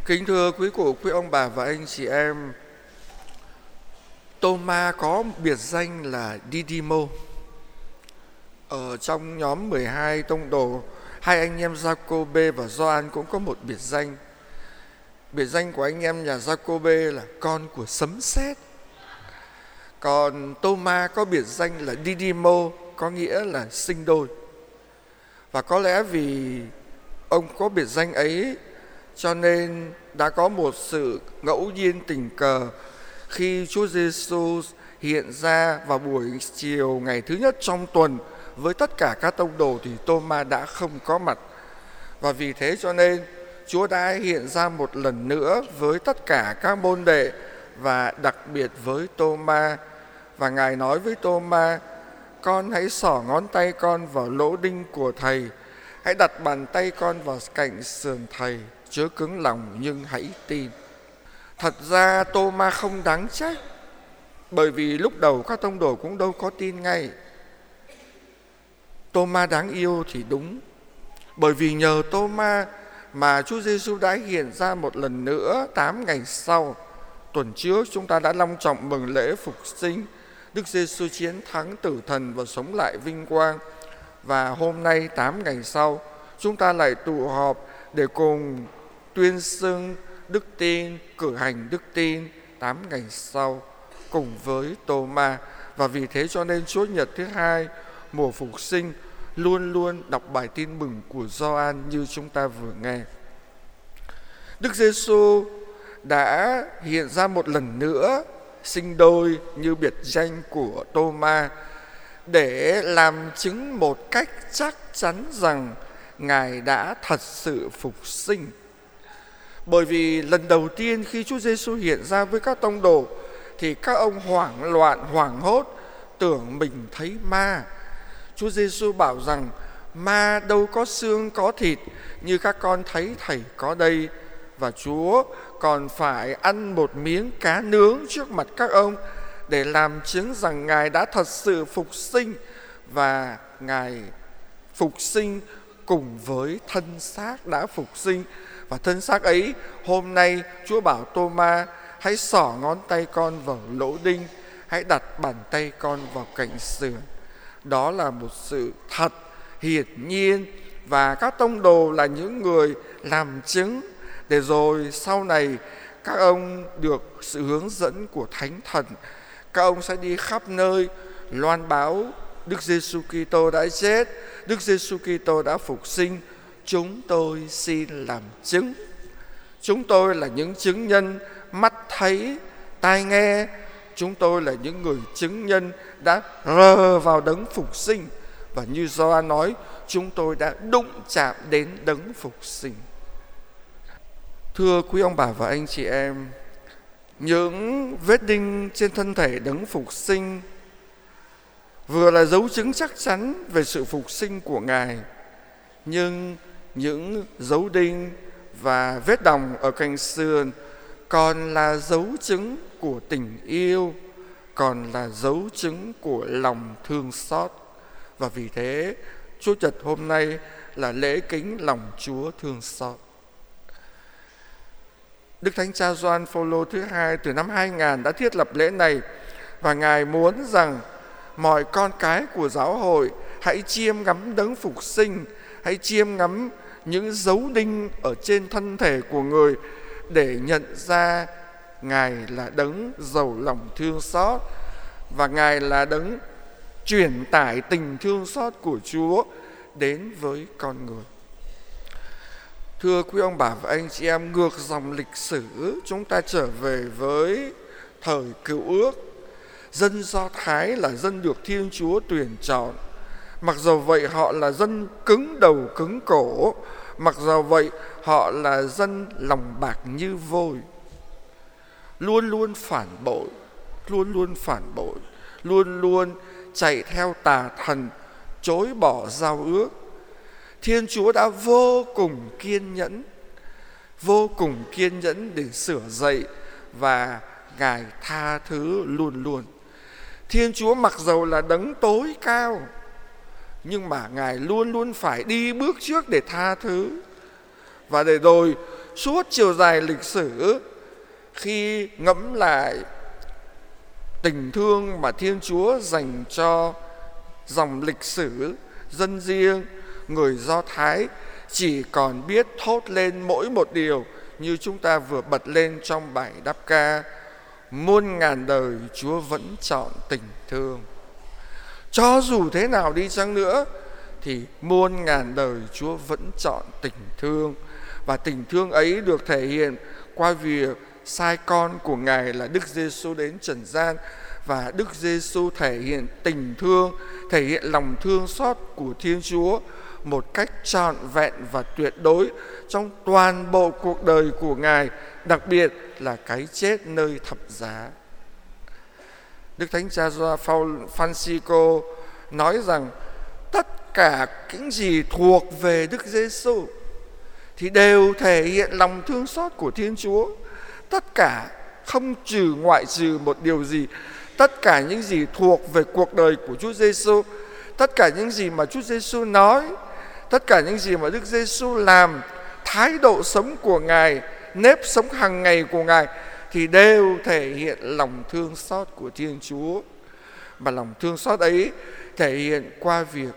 Kính thưa quý cụ, quý ông bà và anh chị em, Tô-ma có biệt danh là Didymo. Ở trong nhóm 12 tông đồ, hai anh em Giacôbê và Gioan cũng có một biệt danh. Biệt danh của anh em nhà Giacôbê là con của sấm sét. Còn Tô-ma có biệt danh là Didymo, có nghĩa là sinh đôi. Và có lẽ vì ông có biệt danh ấy cho nên đã có một sự ngẫu nhiên tình cờ khi Chúa Giêsu hiện ra vào buổi chiều ngày thứ nhất trong tuần với tất cả các tông đồ thì Tô-ma đã không có mặt. Và vì thế cho nên Chúa đã hiện ra một lần nữa với tất cả các môn đệ và đặc biệt với Tô-ma. Và Ngài nói với Tô-ma: con hãy xỏ ngón tay con vào lỗ đinh của Thầy, hãy đặt bàn tay con vào cạnh sườn Thầy, chớ cứng lòng nhưng hãy tin. Thật ra Tô-ma không đáng trách, bởi vì lúc đầu các tông đồ cũng đâu có tin ngay. Tô-ma đáng yêu thì đúng, bởi vì nhờ Tô-ma mà Chúa Giêsu đã hiện ra một lần nữa 8 ngày sau. Tuần trước chúng ta đã long trọng mừng lễ phục sinh, Đức Giêsu chiến thắng tử thần và sống lại vinh quang. Và hôm nay 8 ngày sau, chúng ta lại tụ họp để cùng tuyên xưng đức tin, cử hành đức tin 8 ngày sau cùng với Tô-ma. Và vì thế cho nên Chúa Nhật thứ hai mùa phục sinh luôn luôn đọc bài tin mừng của Gioan như chúng ta vừa nghe. Đức Giêsu đã hiện ra một lần nữa sinh đôi như biệt danh của Tô-ma để làm chứng một cách chắc chắn rằng Ngài đã thật sự phục sinh. Bởi vì lần đầu tiên khi Chúa Giêsu hiện ra với các tông đồ thì các ông hoảng loạn, hoảng hốt, tưởng mình thấy ma. Chúa Giêsu bảo rằng ma đâu có xương có thịt như các con thấy Thầy có đây. Và Chúa còn phải ăn một miếng cá nướng trước mặt các ông để làm chứng rằng Ngài đã thật sự phục sinh. Và Ngài phục sinh cùng với thân xác đã phục sinh. Và thân xác ấy hôm nay Chúa bảo Tô-ma: hãy xỏ ngón tay con vào lỗ đinh, hãy đặt bàn tay con vào cạnh sườn. Đó là một sự thật hiển nhiên, và các tông đồ là những người làm chứng, để rồi sau này các ông được sự hướng dẫn của Thánh Thần, các ông sẽ đi khắp nơi loan báo Đức Giêsu Kitô đã chết, Đức Giêsu Kitô đã phục sinh. Chúng tôi xin làm chứng. Chúng tôi là những chứng nhân mắt thấy, tai nghe. Chúng tôi là những người chứng nhân đã rờ vào đấng phục sinh. Và như Gioan nói, chúng tôi đã đụng chạm đến đấng phục sinh. Thưa quý ông bà và anh chị em, những vết đinh trên thân thể đấng phục sinh vừa là dấu chứng chắc chắn về sự phục sinh của Ngài, nhưng những dấu đinh và vết đòng ở cạnh sườn còn là dấu chứng của tình yêu, còn là dấu chứng của lòng thương xót. Và vì thế Chúa Nhật hôm nay là lễ kính lòng Chúa thương xót. Đức Thánh Cha Gioan Phaolô thứ hai từ năm 2000 đã thiết lập lễ này, và Ngài muốn rằng mọi con cái của giáo hội hãy chiêm ngắm đấng phục sinh, hãy chiêm ngắm những dấu đinh ở trên thân thể của người để nhận ra Ngài là đấng giàu lòng thương xót, và Ngài là đấng truyền tải tình thương xót của Chúa đến với con người. Thưa quý ông bà và anh chị em, ngược dòng lịch sử, chúng ta trở về với thời Cựu Ước. Dân Do Thái là dân được Thiên Chúa tuyển chọn. Mặc dầu vậy họ là dân cứng đầu cứng cổ, mặc dầu vậy họ là dân lòng bạc như vôi. Luôn luôn phản bội, luôn luôn chạy theo tà thần, chối bỏ giao ước. Thiên Chúa đã vô cùng kiên nhẫn để sửa dạy, và Ngài tha thứ luôn luôn. Thiên Chúa mặc dầu là đấng tối cao, nhưng mà Ngài luôn luôn phải đi bước trước để tha thứ. Và để rồi suốt chiều dài lịch sử, khi ngẫm lại tình thương mà Thiên Chúa dành cho dòng lịch sử dân riêng người Do Thái, chỉ còn biết thốt lên mỗi một điều như chúng ta vừa bật lên trong bài đáp ca: muôn ngàn đời Chúa vẫn chọn tình thương. Cho dù thế nào đi chăng nữa thì muôn ngàn đời Chúa vẫn chọn tình thương. Và tình thương ấy được thể hiện qua việc sai con của Ngài là Đức Giêsu đến trần gian. Và Đức Giêsu thể hiện tình thương, thể hiện lòng thương xót của Thiên Chúa một cách trọn vẹn và tuyệt đối trong toàn bộ cuộc đời của Ngài, đặc biệt là cái chết nơi thập giá. Đức Thánh Cha Francisco nói rằng tất cả những gì thuộc về Đức Giêsu thì đều thể hiện lòng thương xót của Thiên Chúa. Tất cả, không ngoại trừ một điều gì. Tất cả những gì thuộc về cuộc đời của Chúa Giêsu, tất cả những gì mà Chúa Giêsu nói, tất cả những gì mà Đức Giêsu làm, thái độ sống của Ngài, nếp sống hàng ngày của Ngài thì đều thể hiện lòng thương xót của Thiên Chúa. Mà lòng thương xót ấy thể hiện qua việc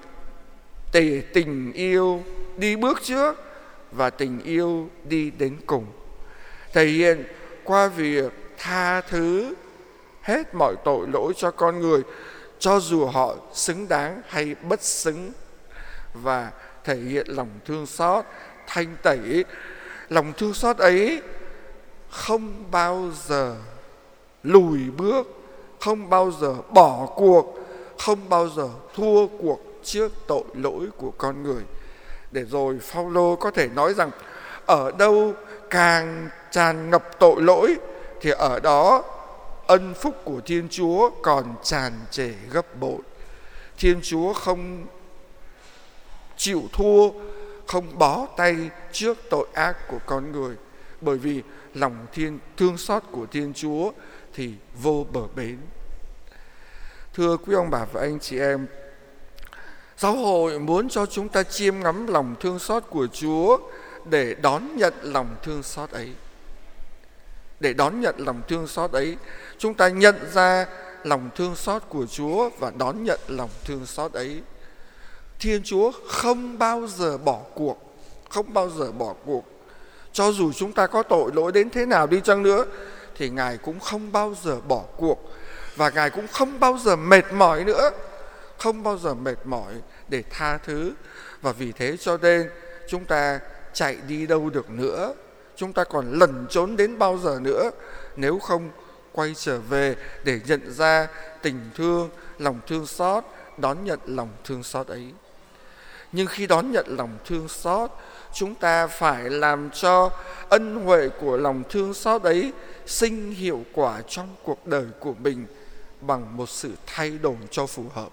tình yêu đi bước trước và tình yêu đi đến cùng. Thể hiện qua việc tha thứ hết mọi tội lỗi cho con người, cho dù họ xứng đáng hay bất xứng. Và thể hiện lòng thương xót thanh tẩy. Lòng thương xót ấy không bao giờ lùi bước, không bao giờ bỏ cuộc, không bao giờ thua cuộc trước tội lỗi của con người. Để rồi Phao-lô có thể nói rằng ở đâu càng tràn ngập tội lỗi thì ở đó ân phúc của Thiên Chúa còn tràn trề gấp bội. Thiên Chúa không chịu thua, không bó tay trước tội ác của con người, bởi vì lòng thương xót của Thiên Chúa thì vô bờ bến. Thưa quý ông bà và anh chị em, giáo hội muốn cho chúng ta chiêm ngắm lòng thương xót của Chúa để đón nhận lòng thương xót ấy. Để đón nhận lòng thương xót ấy, chúng ta nhận ra lòng thương xót của Chúa và đón nhận lòng thương xót ấy. Thiên Chúa không bao giờ bỏ cuộc, không bao giờ bỏ cuộc. Cho dù chúng ta có tội lỗi đến thế nào đi chăng nữa thì Ngài cũng không bao giờ bỏ cuộc. Và Ngài cũng không bao giờ mệt mỏi nữa, không bao giờ mệt mỏi để tha thứ. Và vì thế cho nên chúng ta chạy đi đâu được nữa, chúng ta còn lẩn trốn đến bao giờ nữa nếu không quay trở về để nhận ra tình thương, lòng thương xót, đón nhận lòng thương xót ấy. Nhưng khi đón nhận lòng thương xót, chúng ta phải làm cho ân huệ của lòng thương xót ấy sinh hiệu quả trong cuộc đời của mình bằng một sự thay đổi cho phù hợp.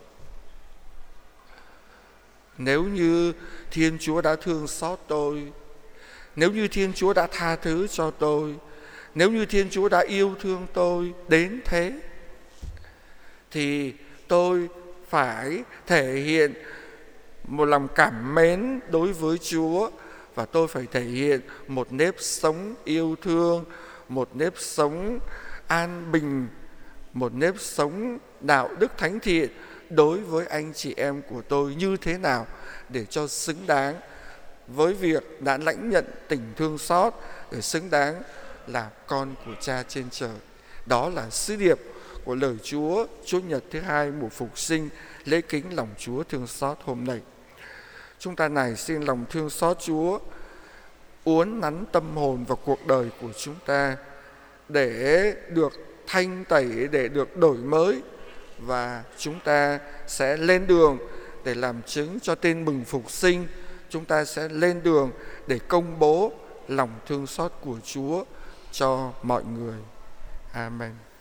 Nếu như Thiên Chúa đã thương xót tôi, nếu như Thiên Chúa đã tha thứ cho tôi, nếu như Thiên Chúa đã yêu thương tôi đến thế, thì tôi phải thể hiện một lòng cảm mến đối với Chúa, và tôi phải thể hiện một nếp sống yêu thương, một nếp sống an bình, một nếp sống đạo đức thánh thiện đối với anh chị em của tôi như thế nào để cho xứng đáng với việc đã lãnh nhận tình thương xót, để xứng đáng là con của Cha trên trời. Đó là sứ điệp của lời Chúa Chúa Nhật thứ hai mùa Phục sinh, lễ kính lòng Chúa thương xót hôm nay. Chúng ta này xin lòng thương xót Chúa uốn nắn tâm hồn và cuộc đời của chúng ta để được thanh tẩy, để được đổi mới, và chúng ta sẽ lên đường để làm chứng cho tin mừng phục sinh. Chúng ta sẽ lên đường để công bố lòng thương xót của Chúa cho mọi người. Amen.